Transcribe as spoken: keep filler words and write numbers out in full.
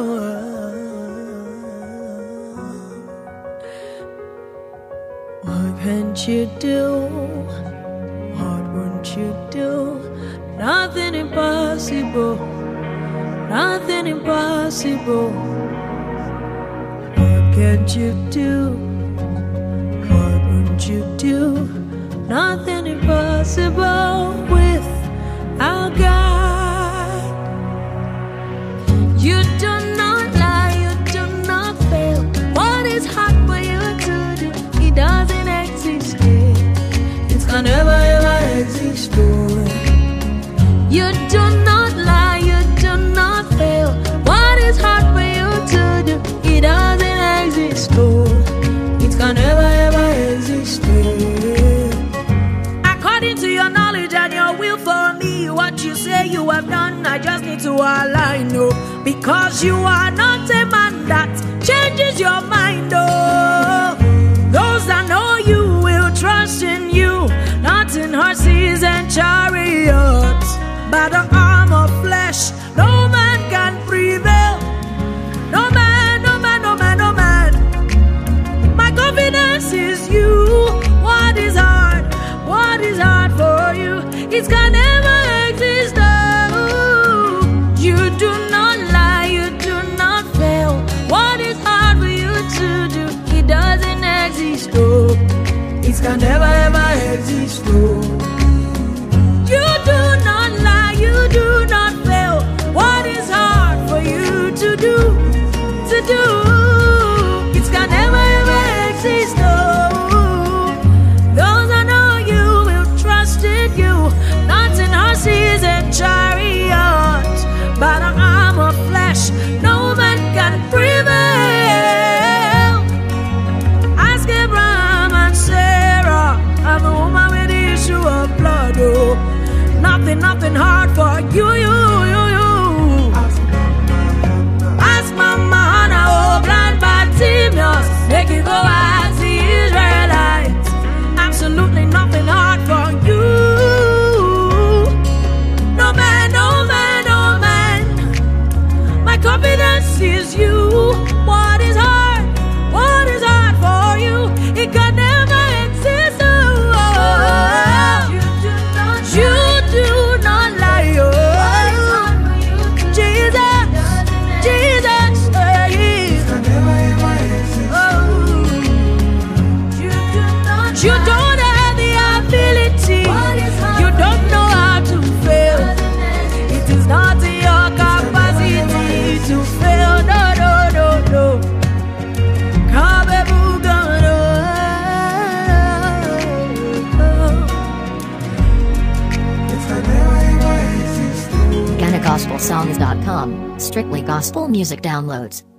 What can't you do? What won't you do? Nothing impossible. Nothing impossible. What can't you do? What won't you do? Nothing impossible with our God. You do not lie, you do not fail. What is hard for you to do? It doesn't exist yet. It can never ever exist. Boy. You do not lie, you do not fail. What is hard for you to do? It doesn't exist. Oh, it can never ever exist. According to your knowledge and your will for me, what you say you have done, I just need to align. No, because you are not a man that changes your mind. Oh, those that know you will trust in you, not in horses and chariots. By the arm of flesh, no man can prevail. No man, no man, no man, no man. My confidence is you. What is hard? What is hard for you? It can never exist. Oh, you do not lie, you do not fail. What is hard for you to do? It doesn't exist. Oh, it can never ever exist. Oh, you do not lie, you do not fail. What is hard for you to do? To do? It can never ever exist. Oh, those I know you will trust in you, not in horses and chariots. By the arm of flesh, no man can prevail. Ask Abraham and Sarah, I'm the woman with the issue of blood. Oh, nothing, nothing hard for you, you, you, you. Ask Mama Hannah, oh, blind Bartimaeus, make it go as the Israelites. Absolutely nothing hard for you. No man, no man, no man. My confidence is you. What is hard? What is hard for you? It can never exist. Oh, you do not, you do not lie. Oh, Jesus, Jesus, oh, you do not, you don't have the ability. You don't know how to fail. It is not in your capacity to fail. No, no, no, no. Ghana Gospel Songs dot com, strictly gospel music downloads.